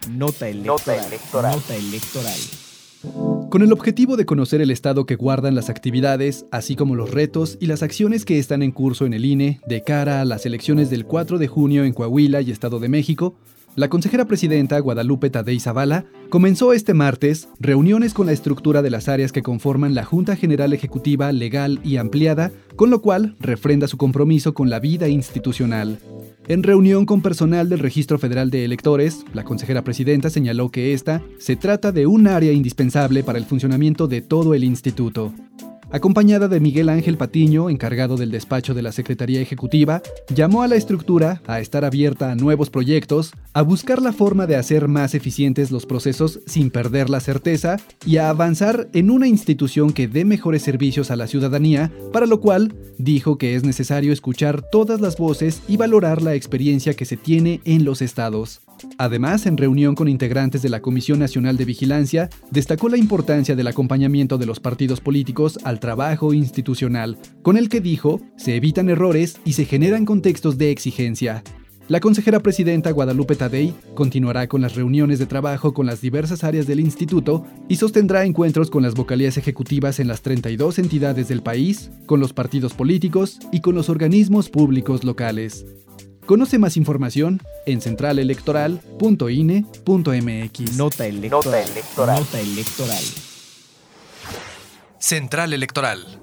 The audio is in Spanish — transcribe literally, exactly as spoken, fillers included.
Nota electoral. Nota electoral. Nota electoral. Con el objetivo de conocer el estado que guardan las actividades, así como los retos y las acciones que están en curso en el I N E de cara a las elecciones del cuatro de junio en Coahuila y Estado de México, la consejera presidenta Guadalupe Tadei Zavala comenzó este martes reuniones con la estructura de las áreas que conforman la Junta General Ejecutiva Legal y Ampliada, con lo cual refrenda su compromiso con la vida institucional. En reunión con personal del Registro Federal de Electores, la consejera presidenta señaló que esta se trata de un área indispensable para el funcionamiento de todo el instituto. Acompañada de Miguel Ángel Patiño, encargado del despacho de la Secretaría Ejecutiva, llamó a la estructura a estar abierta a nuevos proyectos, a buscar la forma de hacer más eficientes los procesos sin perder la certeza y a avanzar en una institución que dé mejores servicios a la ciudadanía, para lo cual dijo que es necesario escuchar todas las voces y valorar la experiencia que se tiene en los estados. Además, en reunión con integrantes de la Comisión Nacional de Vigilancia, destacó la importancia del acompañamiento de los partidos políticos al trabajo institucional, con el que dijo se evitan errores y se generan contextos de exigencia. La consejera presidenta Guadalupe Tadei continuará con las reuniones de trabajo con las diversas áreas del instituto y sostendrá encuentros con las vocalías ejecutivas en las treinta y dos entidades del país, con los partidos políticos y con los organismos públicos locales. Conoce más información en central electoral punto i n e punto m x. Nota electoral. Nota electoral. Nota electoral. Central Electoral.